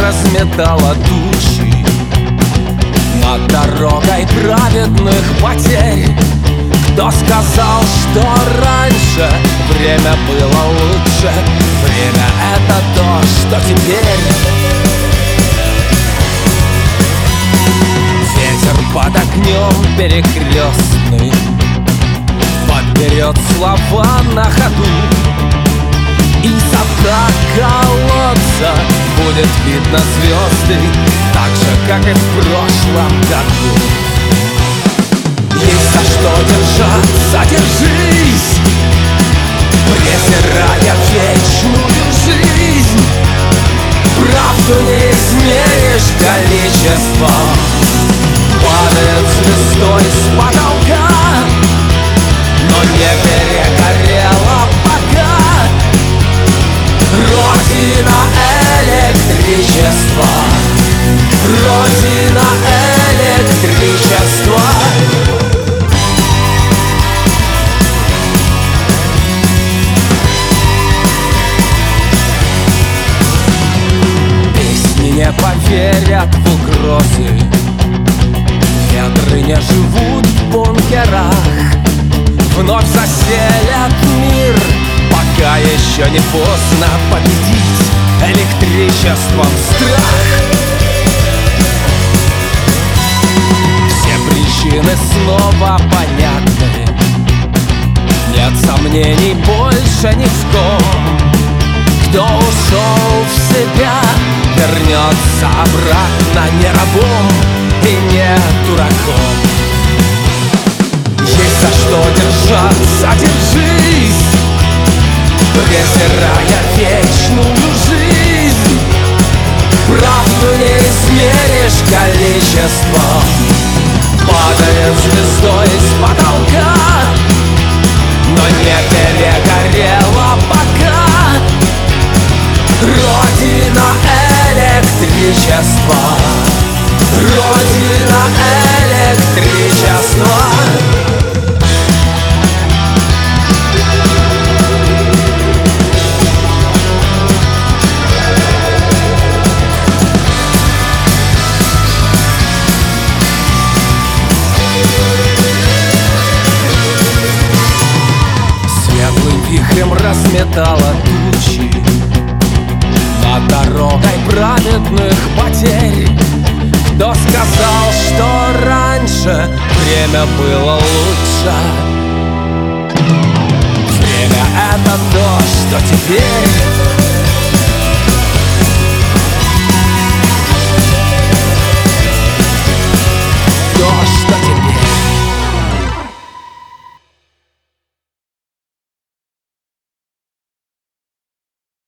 разметала тучи над дорогой праведных потерь. Кто сказал, что раньше время было лучше? Время — это то, что теперь. Ветер под огнем перекрестный подберет слова на ходу, и со дна колодца будет видно звезды, так же, как и в прошлом году. Есть за что держаться, держись, презирая вечную жизнь. Правду не измеришь количеством, падает звездой с потолка, но не перегорела пока родина электричества, родина электричества. Песни не поверят в угрозы, ветры не живут в бункерах, вновь заселят мир, пока еще не поздно победить электричеством страх. Все причины снова понятны, нет сомнений больше ни в ком. Кто ушел в себя, вернется обратно не рабом и не дураком. Есть за что держаться, держись, презирая вечную жизнь. Правду не измеришь количеством, падает звездой с потолка, но не перегорела пока родина электричества, родина электричества. Светлым вихрем разметала тучи над дорогой праведных потерь. Кто сказал, что раньше время было лучше? Время — это то, что теперь.